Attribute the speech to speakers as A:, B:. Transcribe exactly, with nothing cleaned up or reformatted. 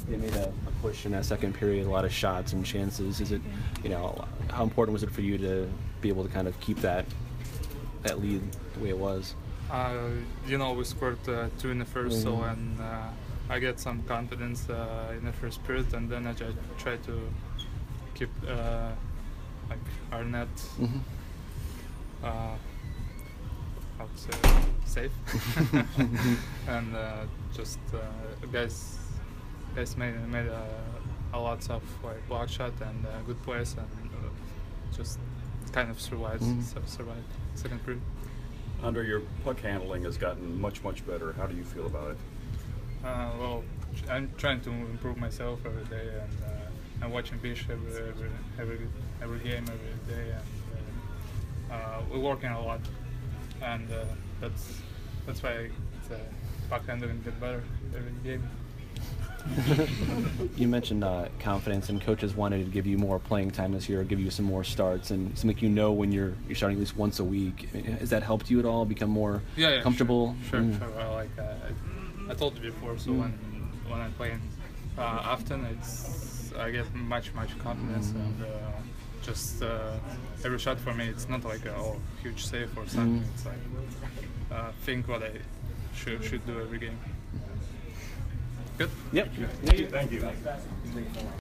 A: They made a, a push in that second period, a lot of shots and chances. Is it, you know, how important was it for you to be able to kind of keep that that lead the way it was?
B: Uh, you know, we scored uh, two in the first,
A: mm-hmm.
B: so and uh, I get some confidence uh, in the first period, and then I just try to keep uh, like our net.
A: Mm-hmm.
B: Uh, how to say safe, and uh, just uh, guys guys made made uh, a lot of like block shot and uh, good plays, and uh, just kind of survived
A: mm-hmm.
B: su- survived second period.
C: Andre, your puck handling has gotten much much better. How do you feel about it?
B: Uh, well, I'm trying to improve myself every day, and uh, I'm watching Bish every every every, every game every day, and uh, uh, we're working a lot, and uh, that's that's why the puck handling get better every game.
A: You mentioned uh, confidence, and coaches wanted to give you more playing time this year, give you some more starts, and to make you know when you're you're starting at least once a week. I mean, has that helped you at all? Become more
B: yeah, yeah,
A: comfortable?
B: Sure,
A: mm.
B: sure. sure. Well, like uh, I, I told you before, so mm. when when I'm playing uh, often, it's I get much much confidence, mm. and uh, just uh, every shot for me, it's not like a oh, huge save or something. Mm. It's like uh, think what I should should do every game. Good.
A: Yep.
C: Thank you. Thank you.